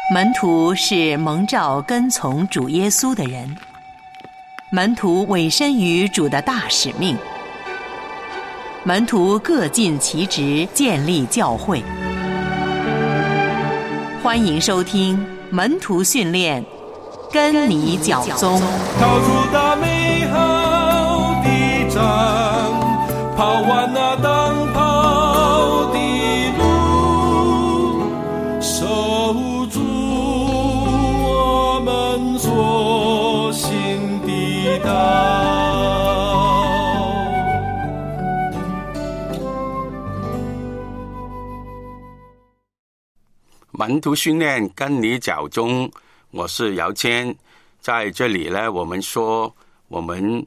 门徒是蒙召跟从主耶稣的人，门徒委身于主的大使命，门徒各尽其职，建立教会。欢迎收听门徒训练，跟你脚踪。 逃出那美好的仗，跑完那当跑的路，守住我们所行的道。 门徒训练跟你脚踪，我是姚谦。在这里呢，我们说我们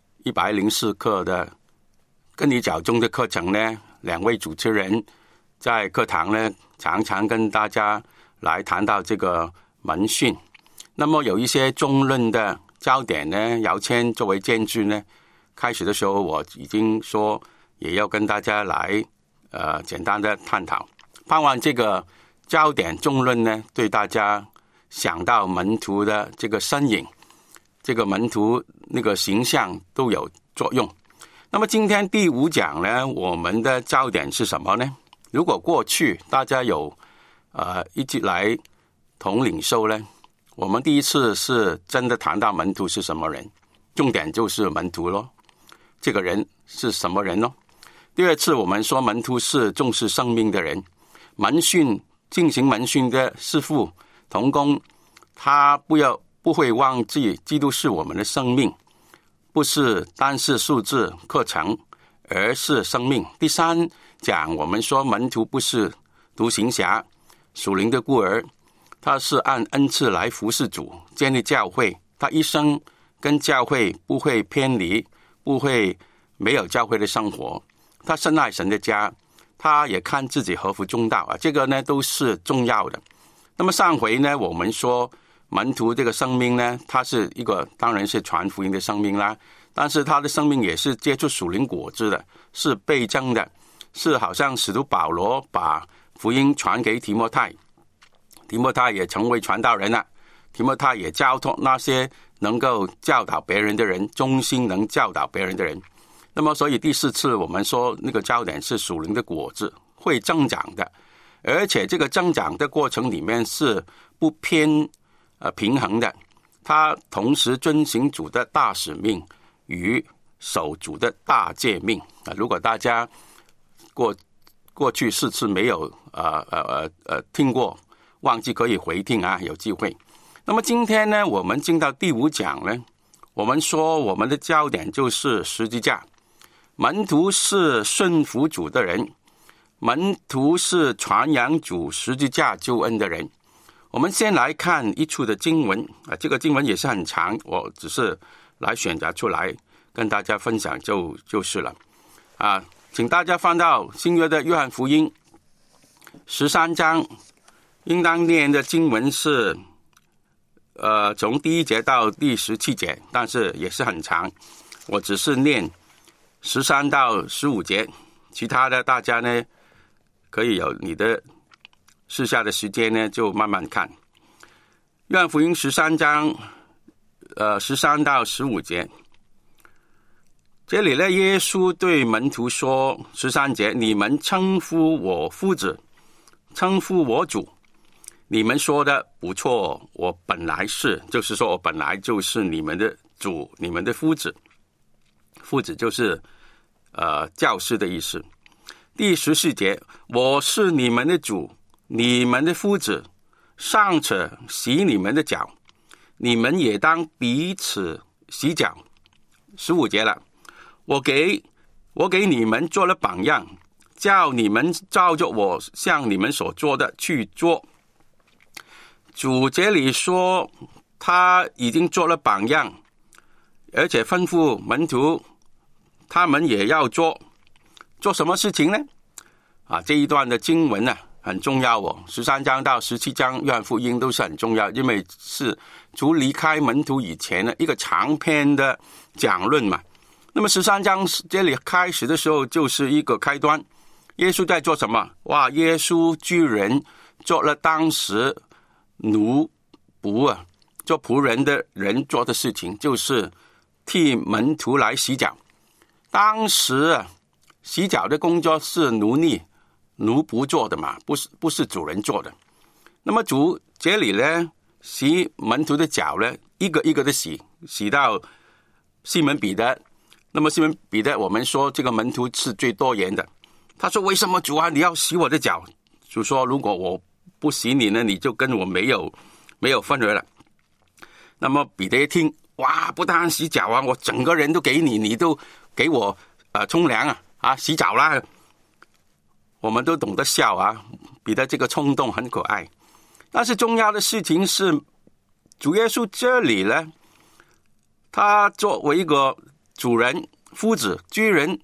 104课的跟你脚踪的课程呢，两位主持人在课堂呢常常跟大家来谈到这个门训。那么有一些中论的焦点呢，姚谦作为监制呢，开始的时候我已经说也要跟大家来简单的探讨，盼望这个焦点中论呢，对大家想到门徒的这个身影，这个门徒那个形象都有作用。那么今天第5讲呢，我们的焦点是什么呢？如果过去大家有一起来同领受呢，我们第一次是真的谈到门徒是什么人，重点就是门徒咯，这个人是什么人咯。第二次我们说门徒是重视生命的人，门训进行门训的师父同工，他不会忘记基督是我们的生命，不是单是数字课程，而是生命。第3讲我们说门徒不是独行侠，属灵的孤儿，他是按恩赐来服侍主，建立教会，他一生跟教会不会偏离，不会没有教会的生活，他深爱神的家，他也看自己合乎中道这个呢都是重要的。那么上回呢，我们说门徒这个生命呢，他是一个当然是传福音的生命啦，但是他的生命也是接触属灵果子的，是倍增的，是好像使徒保罗把福音传给提摩太，提摩太也成为传道人了，提摩太也交托那些能够教导别人的人，忠心能教导别人的人。那么所以第4次我们说那个焦点是属灵的果子会增长的，而且这个增长的过程里面是不偏平衡的，它同时遵行主的大使命与守主的大诫命如果大家过去4次没有听过，忘记可以回听有机会。那么今天呢，我们进到第5讲呢，我们说我们的焦点就是十字架。门徒是顺服主的人，门徒是传扬主十字架救恩的人。我们先来看一处的经文这个经文也是很长，我只是来选择出来跟大家分享就是了请大家翻到新约的约翰福音13章，应当念的经文是从第1节到第17节，但是也是很长，我只是念13到15节，其他的大家呢可以有你的剩下的时间呢就慢慢看。约翰福音13章13到15节，这里呢耶稣对门徒说13节，你们称呼我夫子，称呼我主，你们说的不错，我本来是，就是说我本来就是你们的主，你们的夫子，夫子就是教师的意思。第14节，我是你们的主，你们的夫子，尚且洗你们的脚，你们也当彼此洗脚。15节了，我给你们做了榜样，叫你们照着我向你们所做的去做。主这里说他已经做了榜样，而且吩咐门徒他们也要做什么事情呢这一段的经文很重要13章到17章约翰福音都是很重要，因为是主离开门徒以前一个长篇的讲论嘛。那么13章这里开始的时候就是一个开端，耶稣在做什么？耶稣居然做了当时奴仆啊，做仆人的人做的事情，就是替门徒来洗脚。当时啊，洗脚的工作是奴仆做的嘛，不是主人做的。那么主这里呢，洗门徒的脚呢，一个一个的洗到西门彼得。那么西门彼得，我们说这个门徒是最多言的。他说：“为什么主啊，你要洗我的脚？”主说：“如果我不洗你呢，你就跟我没有分别了。”那么彼得一听，哇，不但洗脚啊，我整个人都给你，你都给我冲凉啊洗澡啦。我们都懂得笑啊，彼得这个冲动很可爱。但是重要的事情是，主耶稣这里呢，他作为一个主人、夫子、居人，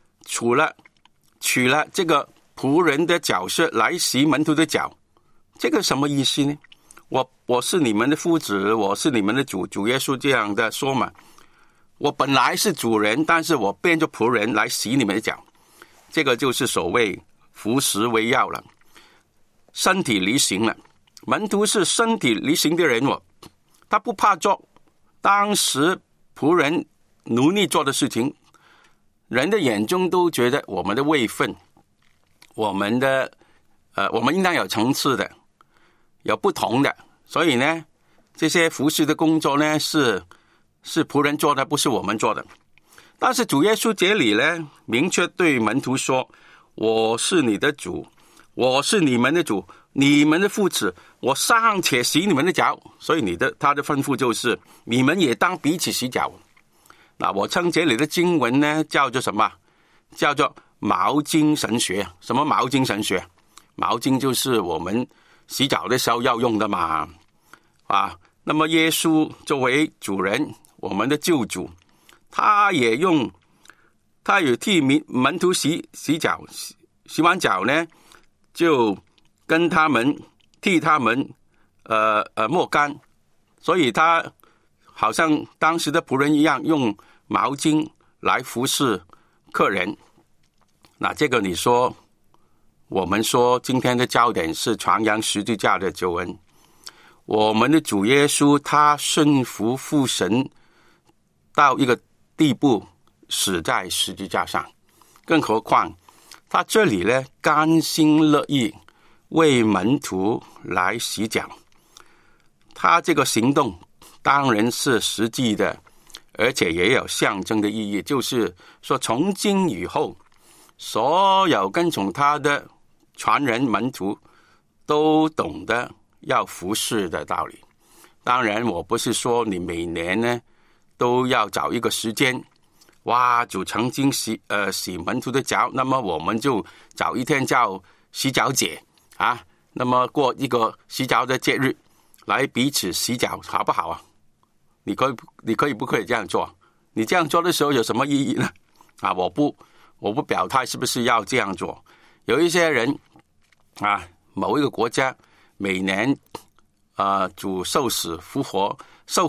取了这个仆人的角色来洗门徒的脚，这个什么意思呢？我是你们的夫子，我是你们的主耶稣这样的说嘛。我本来是主人，但是我变作仆人来洗你们的脚，这个就是所谓服食为要了，身体力行了。门徒是身体力行的人他不怕做当时仆人奴隶做的事情，人的眼中都觉得我们的位分，我们应当有层次的，有不同的，所以呢，这些服侍的工作呢是仆人做的，不是我们做的。但是主耶稣这里呢，明确对门徒说：“我是你的主，我是你们的主，你们的父子，我尚且洗你们的脚。”所以他的吩咐就是你们也当彼此洗脚。那我称这里的经文呢叫做什么？叫做毛巾神学。什么毛巾神学？毛巾就是我们洗澡的时候要用的嘛。那么耶稣作为主人，我们的救主，他也替门徒洗脚，洗完脚呢，就跟他们替他们抹干，所以他好像当时的仆人一样，用毛巾来服侍客人。那这个你说，我们说今天的焦点是传扬十字架的救恩。我们的主耶稣他顺服父神到一个地步，死在十字架上，更何况他这里呢甘心乐意为门徒来洗脚。他这个行动当然是实际的，而且也有象征的意义，就是说从今以后，所有跟从他的传人门徒都懂得要服侍的道理。当然我不是说你每年呢都要找一个时间，主曾经洗门徒的脚，那么我们就找一天叫洗脚节那么过一个洗脚的节日来彼此洗脚，好不好啊？你可以不可以这样做？你这样做的时候有什么意义呢？我不表态是不是要这样做。有一些人某一个国家每年主受死复活受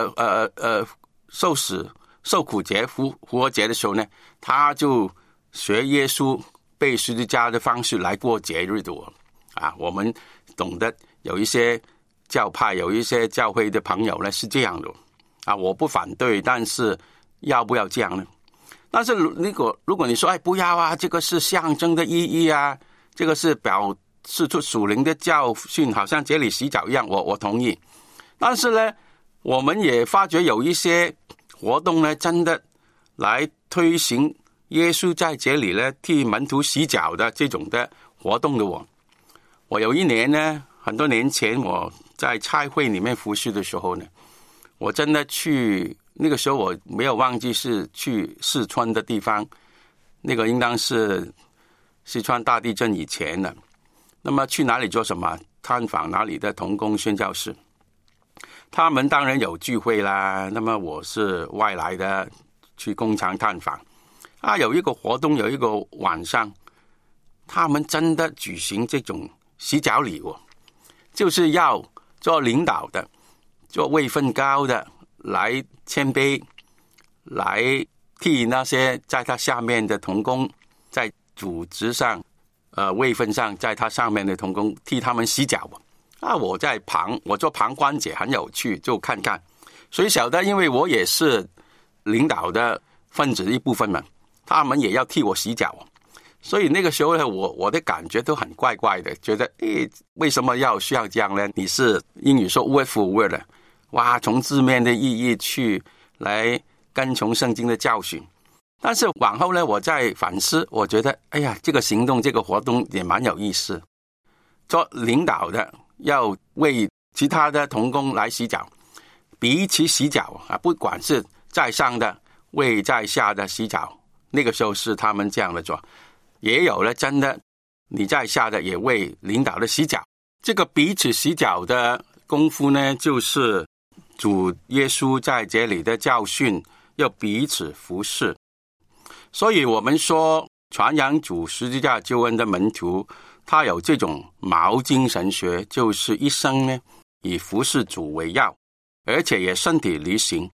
死受苦节复活节的时候呢，他就学耶稣背十字架的方式来过节日的我们懂得有一些教派有一些教会的朋友呢是这样的我不反对，但是要不要这样呢？但是如果你说不要这个是象征的意义这个是表示出属灵的教训，好像这里洗脚一样，我同意。但是呢，我们也发觉有一些活动呢，真的来推行耶稣在这里呢替门徒洗脚的这种的活动的我有一年呢，很多年前我在差会里面服侍的时候呢，我真的去，那个时候我没有忘记是去四川的地方，那个应当是四川大地震以前的。那么去哪里做什么？探访哪里的同工宣教士，他们当然有聚会啦。那么我是外来的，去工厂探访有一个活动，有一个晚上，他们真的举行这种洗脚礼就是要做领导的，做位分高的来谦卑，来替那些在他下面的同工，在组织上位分上在他上面的同工替他们洗脚我做旁观者，很有趣，就看看。谁晓得，因为我也是领导的分子一部分嘛，他们也要替我洗脚，所以那个时候呢，我的感觉都很怪怪的，觉得为什么需要这样呢？你是英语说 word for word 的，哇，从字面的意义去来跟从圣经的教训。但是往后呢，我在反思，我觉得这个行动这个活动也蛮有意思。做领导的要为其他的同工来洗脚，彼此洗脚不管是在上的为在下的洗脚，那个时候是他们这样的做。也有了真的你在下的也为领导的洗脚，这个彼此洗脚的功夫呢，就是主耶稣在这里的教训，要彼此服侍。所以我们说传扬主十字架救恩的门徒，他有这种毛精神学，就是一生呢以服侍主为要，而且也身体力行。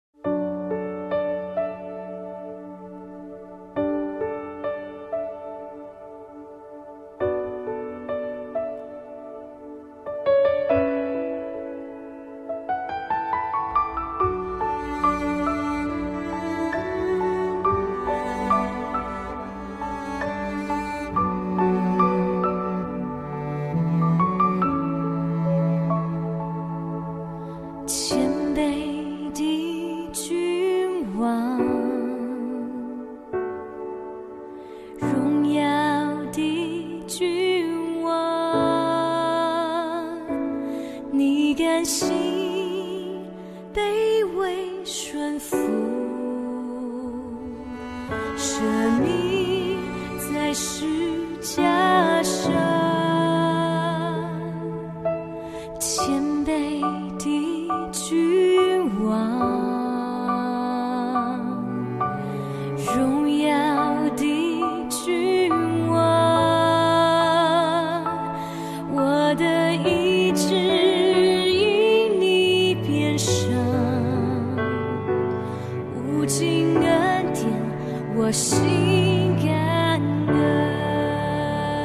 我心感恩。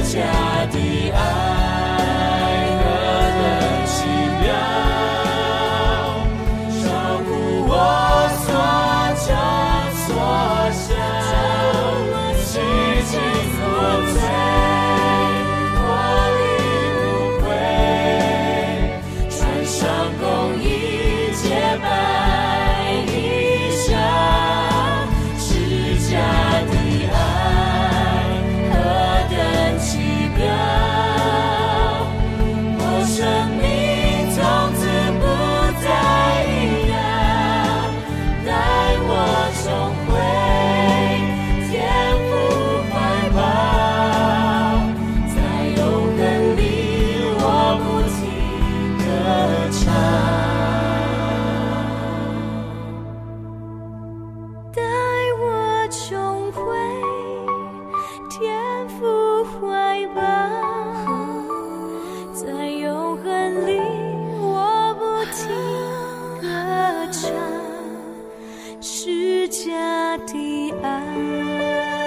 家的爱何等奇妙，超乎我所求所想，洗净我罪，我已无悔，穿上公义洁白衣裳，是家的爱何等奇妙，我生命从此不再一样，带我重回天父怀抱，在永恒里我不停歌唱，带我重回天父怀抱，在永恒里我不停歌唱，是家的爱。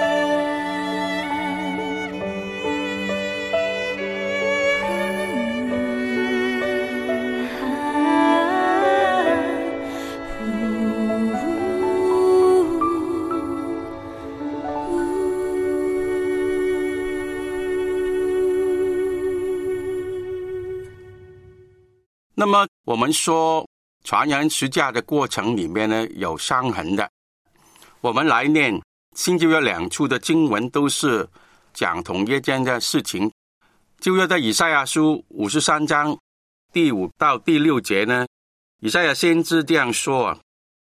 那么我们说传扬十架的过程里面呢，有伤痕的。我们来念新旧约两处的经文，都是讲同一件的事情。旧约的以赛亚书53章第5到第6节呢，以赛亚先知这样说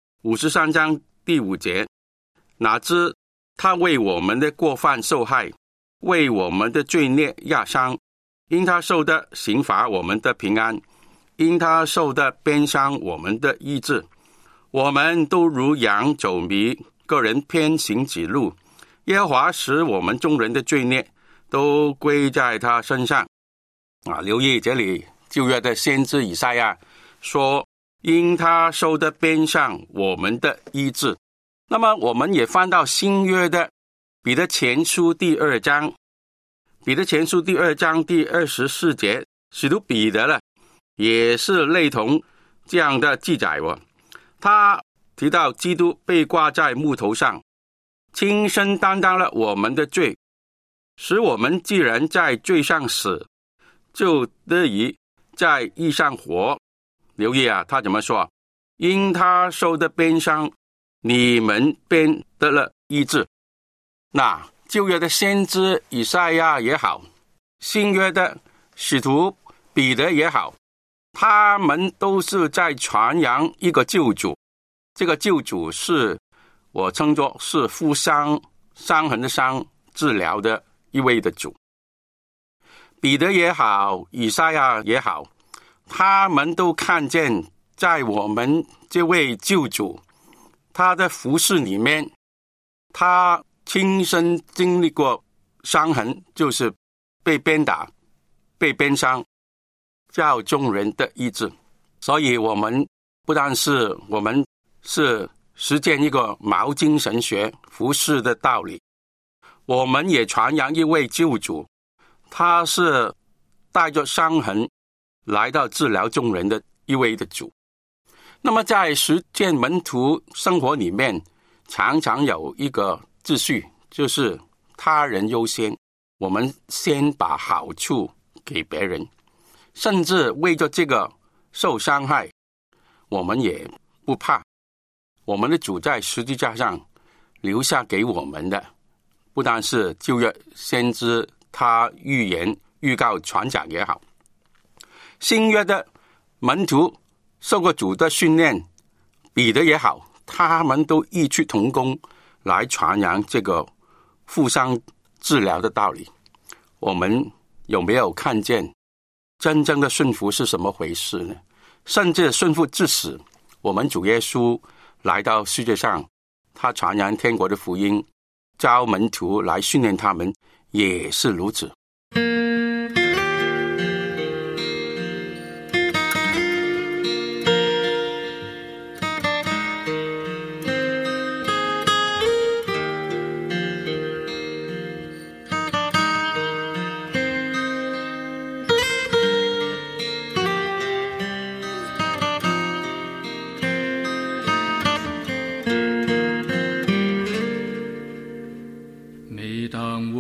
，53章第5节，哪知他为我们的过犯受害，为我们的罪孽压伤，因他受的刑罚我们的平安，因他受的鞭伤我们的医治。我们都如羊走迷，个人偏行己路，耶和华使我们众人的罪孽都归在他身上。留意这里旧约的先知以赛亚说，因他受的鞭伤我们的医治。那么我们也翻到新约的彼得前书第2章，彼得前书第2章第24节，使徒彼得了也是类同这样的记载他提到基督被挂在木头上，亲身担当了我们的罪，使我们既然在罪上死，就得以在义上活。留意他怎么说，因他受的鞭伤，你们便得了医治。那旧约的先知以赛亚也好，新约的使徒彼得也好，他们都是在传扬一个救主。这个救主是我称作是负伤痕的伤，治疗的一位的主。彼得也好，以赛亚也好，他们都看见在我们这位救主他的服事里面，他亲身经历过伤痕，就是被鞭打，被鞭伤，叫众人的医治。所以我们不但是我们是实践一个毛精神学服事的道理，我们也传扬一位救主，他是带着伤痕来到治疗众人的一位的主。那么在实践门徒生活里面，常常有一个秩序，就是他人优先，我们先把好处给别人，甚至为着这个受伤害，我们也不怕。我们的主在十字架上留下给我们的，不但是旧约先知他预言预告传讲也好，新约的门徒受过主的训练，彼得也好，他们都异曲同工来传扬这个负伤治疗的道理。我们有没有看见真正的顺服是什么回事呢？甚至顺服至死。我们主耶稣来到世界上，他传扬天国的福音，教门徒来训练他们，也是如此。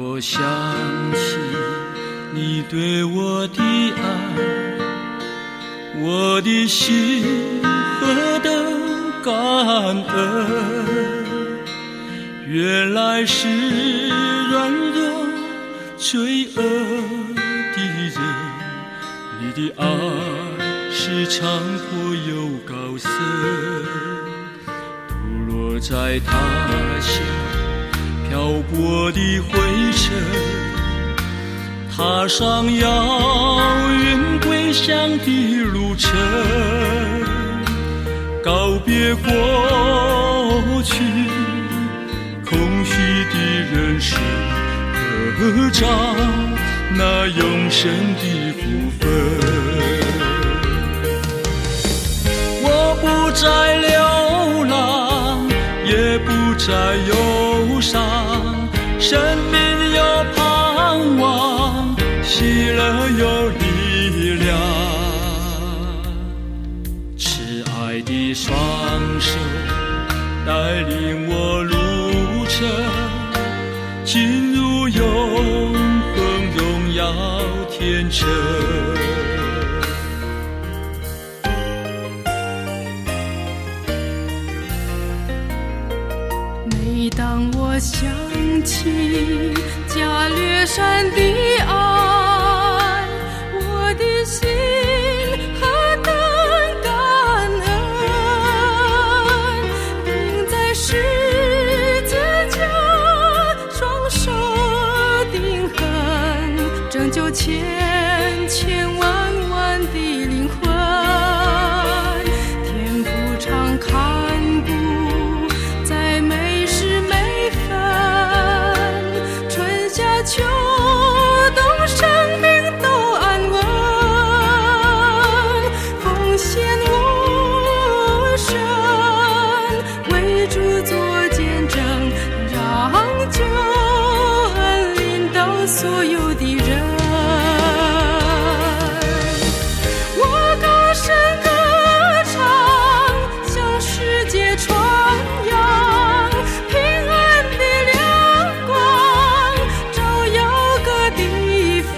我想起你对我的爱，我的心何等感恩，原来是软弱罪恶的人，你的爱是长坡又高深，不落在他乡漂泊的灰尘，踏上遥远归乡的路程，告别过去空虚的人生，得着那永生的福分。我不再流浪，也不再忧伤，生命有盼望，喜乐有力量，慈爱的双手带领我路程，进入永恒荣耀天城。 每当我想起加略山的爱，我的心何等感恩，钉在十字架双手钉痕，拯救千千万万的灵魂，天父常看顾在每时每分，春夏秋冬生命都安稳，奉献我身，为主做见证，让救恩临到所有的人。我高声歌唱，向世界传扬平安的亮光，照耀各地方。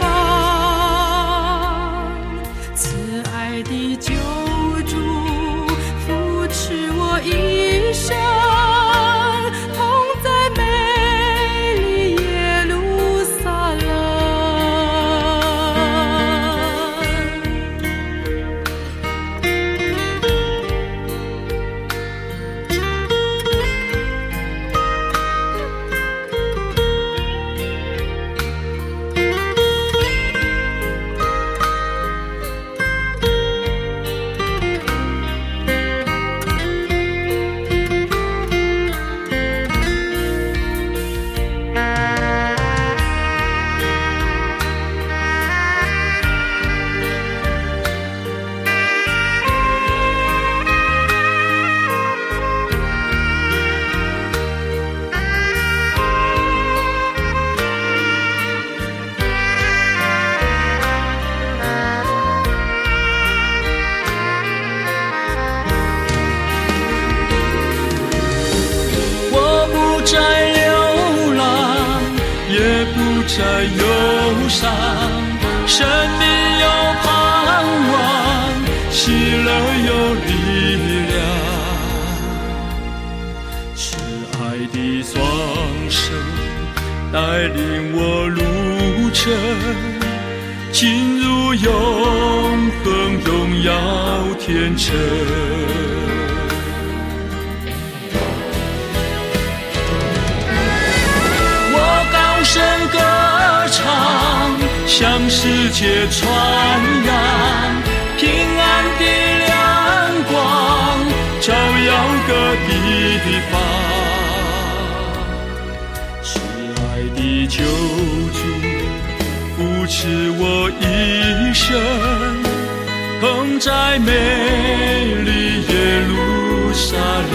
慈爱的救主扶持我一生，同在美丽耶路撒冷。 我不再流浪，也不再忧伤，生命有盼望，喜乐有力量，慈爱的双手带领我路程，进入永恒荣耀天城。高声歌唱，向世界传扬平安的亮光，照耀各地方。慈爱的救主扶持我一生，同在美丽耶路撒冷。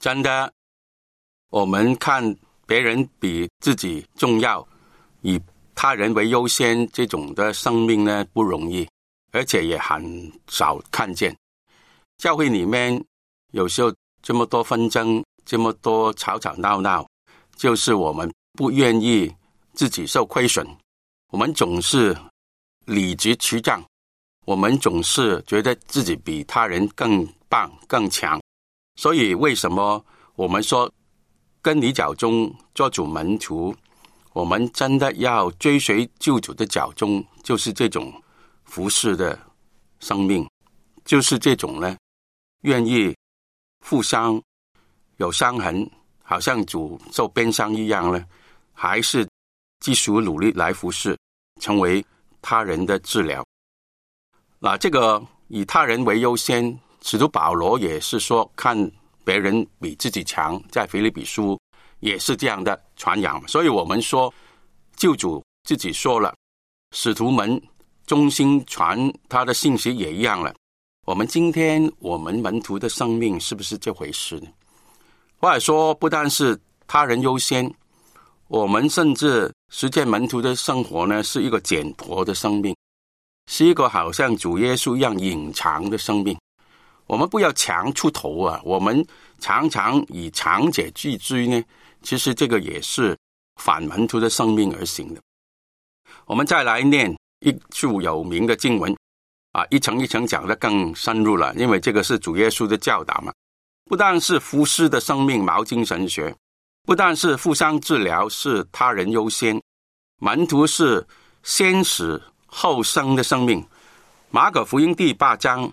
真的，我们看别人比自己重要，以他人为优先，这种的生命呢不容易，而且也很少看见。教会里面有时候这么多纷争，这么多吵吵闹闹，就是我们不愿意自己受亏损，我们总是理直气壮，我们总是觉得自己比他人更棒更强。所以为什么我们说跟你脚中做主门徒，我们真的要追随救主的脚中，就是这种服侍的生命，就是这种呢愿意负伤，有伤痕，好像主受鞭伤一样呢，还是继续努力来服侍，成为他人的治疗。这个以他人为优先，使徒保罗也是说看别人比自己强，在腓立比书也是这样的传扬。所以我们说救主自己说了，使徒们忠心传他的信息也一样了。我们今天我们门徒的生命是不是这回事呢？或者说不但是他人优先，我们甚至实践门徒的生活呢是一个简朴的生命，是一个好像主耶稣一样隐藏的生命。我们不要强出头啊，我们常常以强者自居呢，其实这个也是反门徒的生命而行的。我们再来念一处有名的经文一层一层讲得更深入了，因为这个是主耶稣的教导嘛。不但是服侍的生命毛精神学，不但是负伤治疗是他人优先，门徒是先死后生的生命。马可福音第8章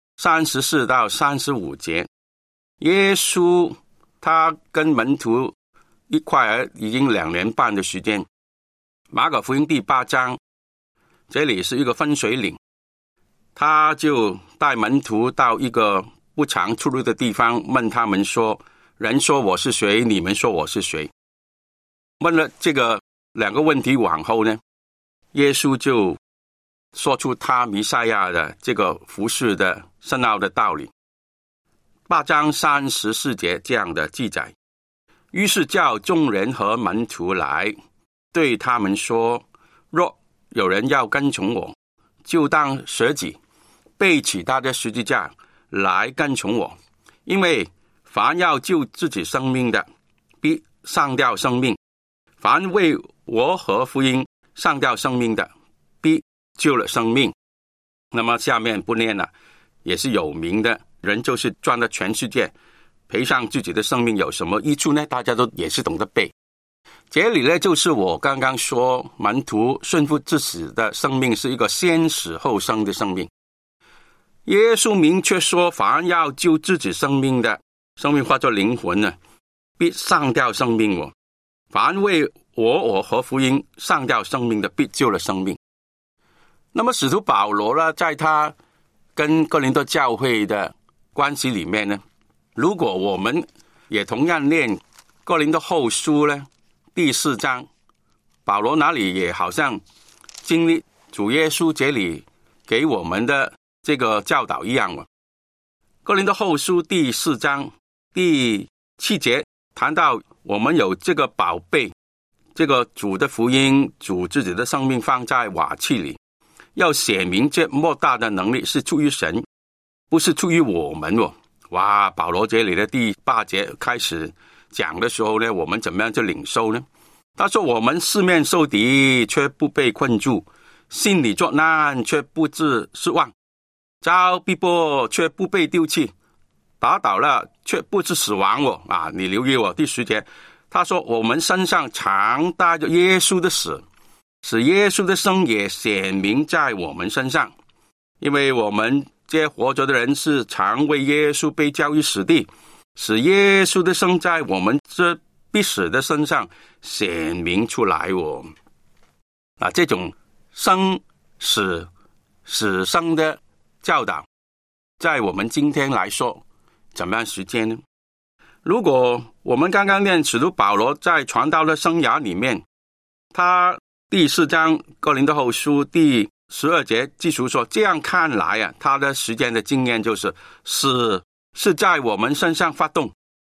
34到35节，耶稣他跟门徒一块已经2年半的时间。马可福音第8章这里是一个分水岭，他就带门徒到一个不常出入的地方，问他们说，人说我是谁，你们说我是谁？问了这个2个问题往后呢，耶稣就说出他弥赛亚的这个服事的深奥的道理。8章34节这样的记载，于是叫众人和门徒来，对他们说，若有人要跟从我，就当舍己，背起他的十字架来跟从我。因为凡要救自己生命的，必丧掉生命；凡为我和福音丧掉生命的，必救了生命。那么下面不念了，也是有名的，人就是赚了全世界，赔上自己的生命有什么益处呢？大家都也是懂得背。这里呢，就是我刚刚说门徒顺服至死的生命是一个先死后生的生命。耶稣明确说，凡要救自己生命的，生命化作灵魂呢，必丧掉生命哦；凡为我和福音丧掉生命的，必救了生命。那么使徒保罗呢，在他跟哥林多教会的关系里面呢，如果我们也同样念哥林多后书呢第4章，保罗那里也好像经历主耶稣这里给我们的这个教导一样。哥林多后书第4章第7节谈到我们有这个宝贝，这个主的福音，主自己的生命放在瓦器里，要显明这莫大的能力是出于神，不是出于我们哦。哇，保罗这里的第8节开始讲的时候呢，我们怎么样去领受呢？他说，我们四面受敌，却不被困住；心里作难，却不致失望；遭逼迫，却不被丢弃；打倒了，却不致死亡哦。你留意第10节，他说，我们身上常带着耶稣的死，使耶稣的生也显明在我们身上。因为我们这活着的人是常为耶稣被交于死地，使耶稣的生在我们这必死的身上显明出来哦。这种生死死生的教导，在我们今天来说怎么样实践呢？如果我们刚刚念使徒保罗在传道的生涯里面，他第4章哥林多后书第12节记述说，这样看来他的实践的经验就是死是在我们身上发动，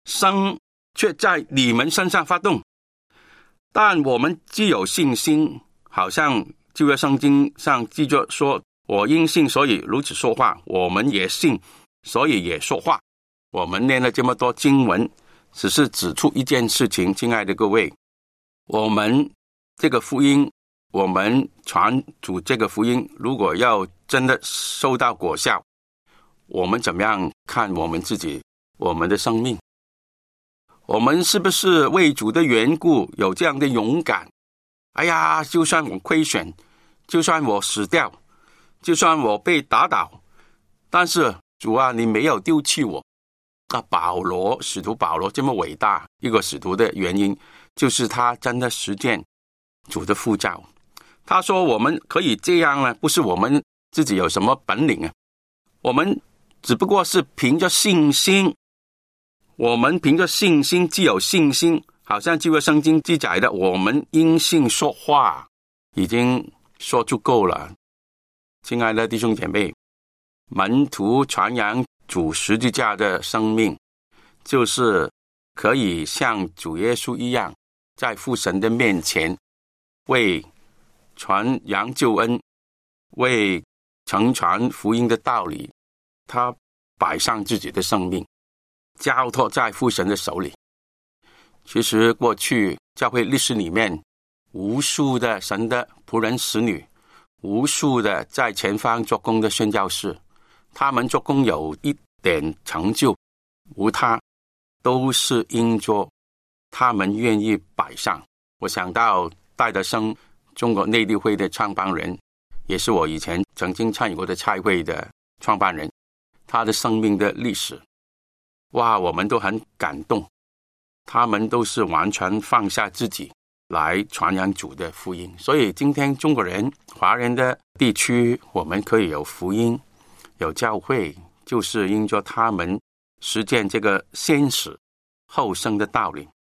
生却在你们身上发动。但我们既有信心，好像旧约圣经上记着说，我因信所以如此说话，我们也信所以也说话。我们念了这么多经文，只是指出一件事情，亲爱的各位，我们这个福音，我们传主这个福音，如果要真的收到果效，我们怎么样看我们自己，我们的生命？我们是不是为主的缘故有这样的勇敢？哎呀，就算我亏损，就算我死掉，就算我被打倒，但是主啊，你没有丢弃我。使徒保罗这么伟大一个使徒的原因，就是他真的实践主的呼召。他说我们可以这样呢，不是我们自己有什么本领啊，我们只不过是凭着信心。我们凭着信心，既有信心，好像旧约圣经记载的，我们因信说话，已经说足够了。亲爱的弟兄姐妹，门徒传扬主十字架的生命，就是可以像主耶稣一样，在父神的面前为传扬救恩，为承传福音的道理，他摆上自己的生命，交托在父神的手里。其实过去教会历史里面，无数的神的仆人使女，无数的在前方做工的宣教士，他们做工有一点成就无他，都是因着他们愿意摆上。我想到戴德生，中国内地会的创办人，也是我以前曾经参与过的差会的创办人，他的生命的历史，哇，我们都很感动。他们都是完全放下自己来传扬主的福音。所以今天中国人华人的地区，我们可以有福音有教会，就是因着他们实践这个先死后生的道理。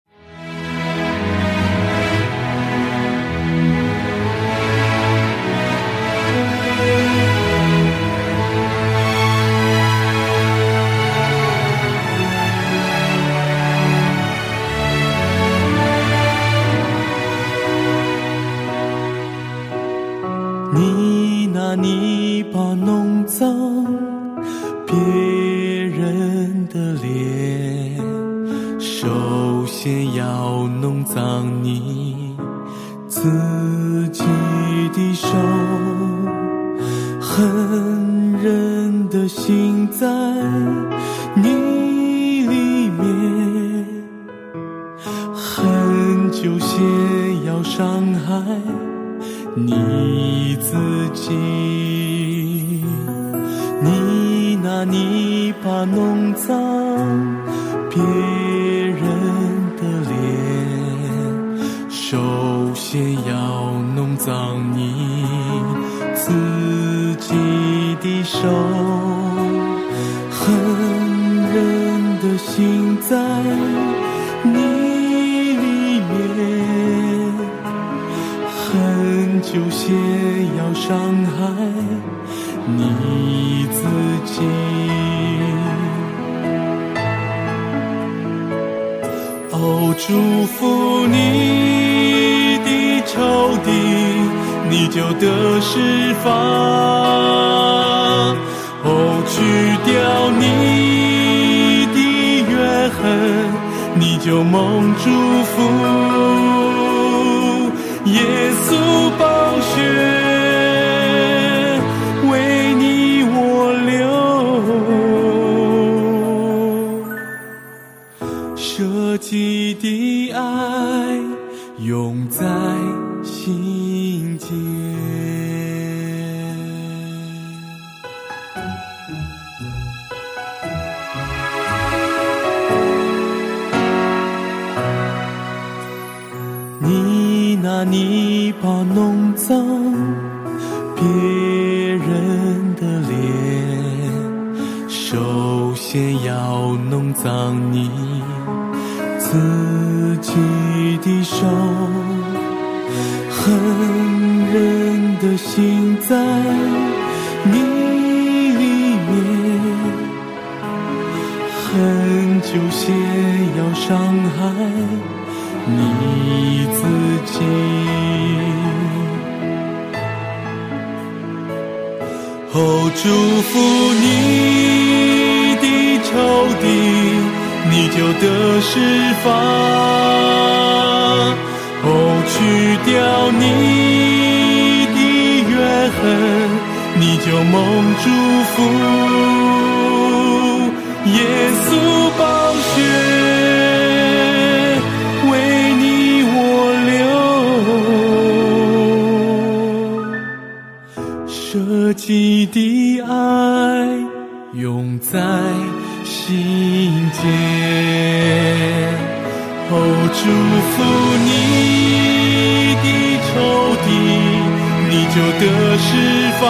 你把弄脏别人的脸，首先要弄脏你自己的手，恨人的心在你里面，恨就先要伤害你自己。你拿泥巴弄脏别人的脸，首先要弄脏你自己的手，恨人的心在你里面，恨就先要伤害你自己。哦，祝福你的仇敌，你就得释放。哦，去掉你的怨恨，你就蒙祝福。耶稣宝血为你我流，舍己的爱永在心间。你拿泥巴弄脏别人的脸，首先要弄脏你自己的手，恨人的心在你里面，恨就先要伤害你自己。哦，祝福你的仇敌，你就得释放。哦，去掉你的怨恨，你就蒙祝福。耶稣宝血为你我流，舍己的爱永在心间。哦，祝福你的仇敌，你就得释放。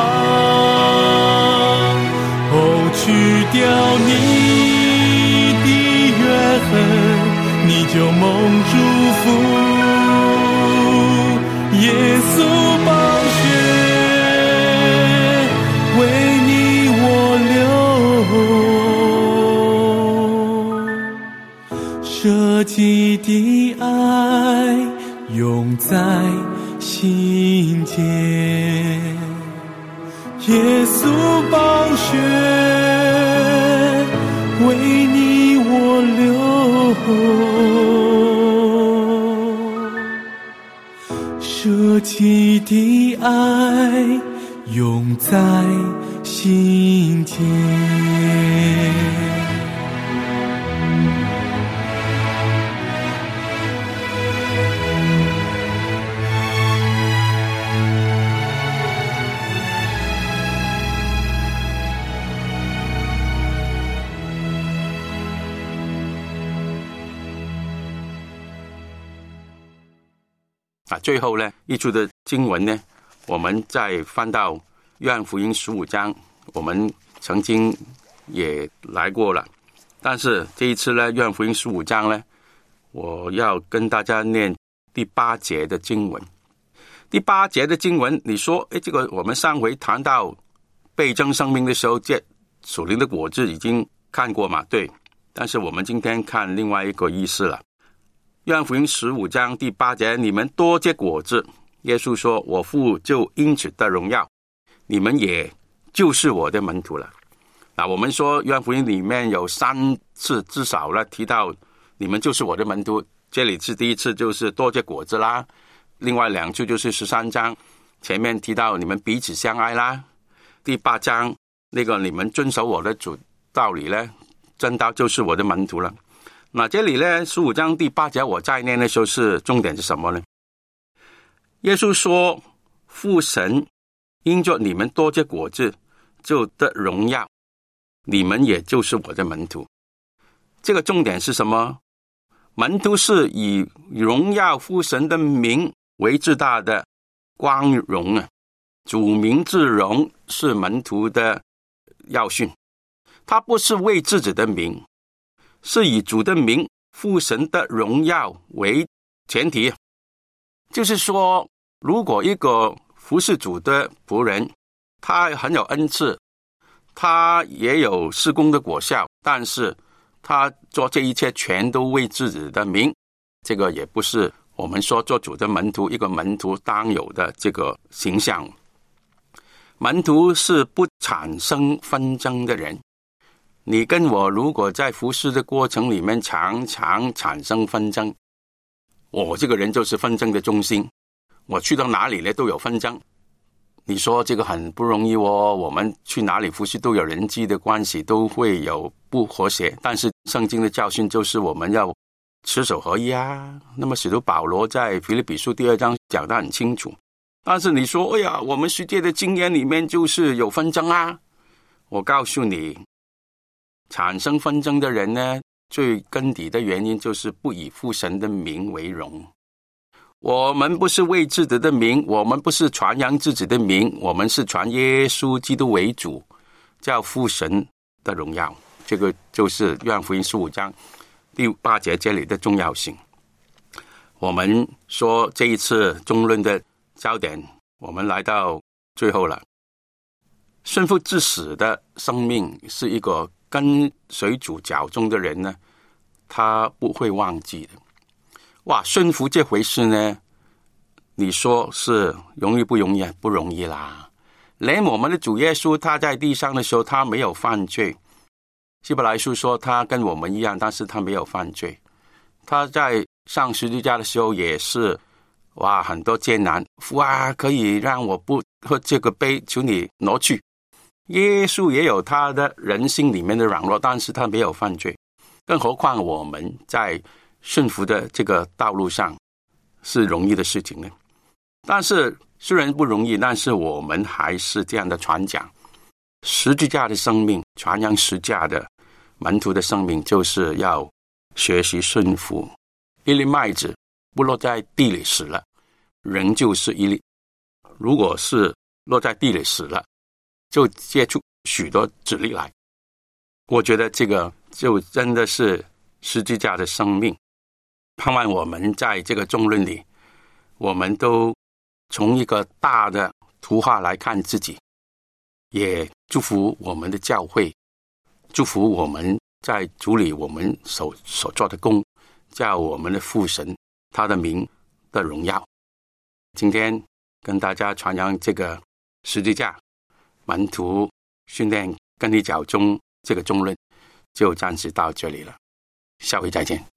哦，去掉你的怨恨，你就蒙祝福。耶稣宝血为你我流，舍己的爱永在心间。耶稣宝血为你我流，舍己的爱永在心间。 最后呢，一处的经文呢，我们再翻到约翰福音15章，我们曾经也来过了，但是这一次呢，约翰福音15章呢，我要跟大家念第8节的经文。第8节的经文，你说，这个我们上回谈到倍增生命的时候，这属灵的果子已经看过嘛？对，但是我们今天看另外一个意思了。约翰福音15章第8节，你们多结果子。耶稣说，我父就因此得荣耀，你们也就是我的门徒了。我们说约翰福音里面有3次至少呢提到你们就是我的门徒，这里是第一次就是多结果子啦，另外2处就是13章前面提到你们彼此相爱啦，第8章那个你们遵守我的主道理呢，真道就是我的门徒了。那这里呢15章第8节我再念的时候是重点是什么呢？耶稣说，父神因着你们多结果子就得荣耀，你们也就是我的门徒。这个重点是什么？门徒是以荣耀父神的名为至大的光荣啊，主名之荣是门徒的要训，他不是为自己的名，是以主的名父神的荣耀为前提。就是说，如果一个服侍主的仆人，他很有恩赐，他也有事工的果效，但是他做这一切全都为自己的名，这个也不是我们说做主的门徒一个门徒当有的这个形象。门徒是不产生纷争的人，你跟我如果在服侍的过程里面常常产生纷争，我这个人就是纷争的中心，我去到哪里呢都有纷争。你说这个很不容易哦，我们去哪里服侍都有人际的关系，都会有不和谐，但是圣经的教训就是我们要持守合一啊。那么使徒保罗在腓立比书第2章讲得很清楚。但是你说，哎呀，我们世界的经验里面就是有纷争啊。我告诉你，产生纷争的人呢，最根底的原因就是不以父神的名为荣。我们不是为自己的名，我们不是传扬自己的名，我们是传耶稣基督为主，叫父神的荣耀。这个就是约翰福音15章第8节这里的重要性。我们说这一次中论的焦点，我们来到最后了。顺服至死的生命是一个跟随主脚中的人呢他不会忘记的。哇，顺服这回事呢，你说是容易不容易？不容易啦。连我们的主耶稣他在地上的时候，他没有犯罪。希伯来书说他跟我们一样，但是他没有犯罪。他在上十字架的时候也是哇，很多艰难，父啊，可以让我不喝这个杯，求你挪去。耶稣也有他的人性里面的软弱，但是他没有犯罪。更何况我们在顺服的这个道路上是容易的事情呢？但是虽然不容易，但是我们还是这样的传讲十字架的生命，传扬十字架的门徒的生命，就是要学习顺服。一粒麦子不落在地里死了，仍旧是一粒；如果是落在地里死了，就结出许多子粒来。我觉得这个就真的是十字架的生命。盼望我们在这个众论里，我们都从一个大的图画来看自己，也祝福我们的教会，祝福我们在主里我们所做的工，叫我们的父神他的名的荣耀。今天跟大家传扬这个十字架门徒训练跟你脚中这个众论就暂时到这里了，下回再见。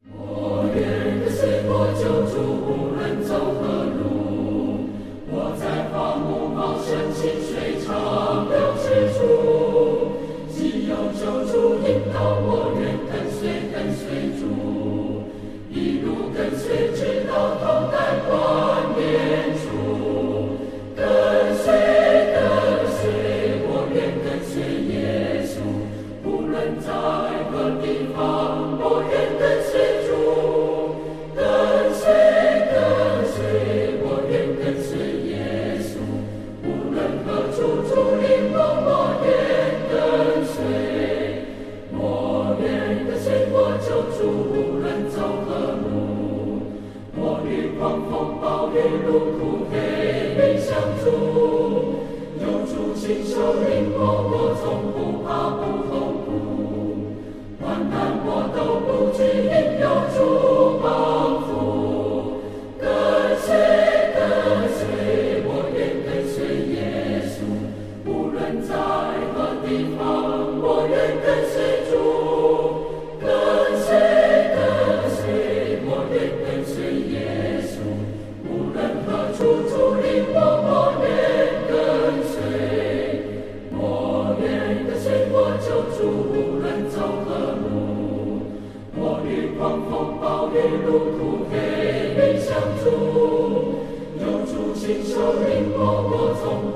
有主亲手领我从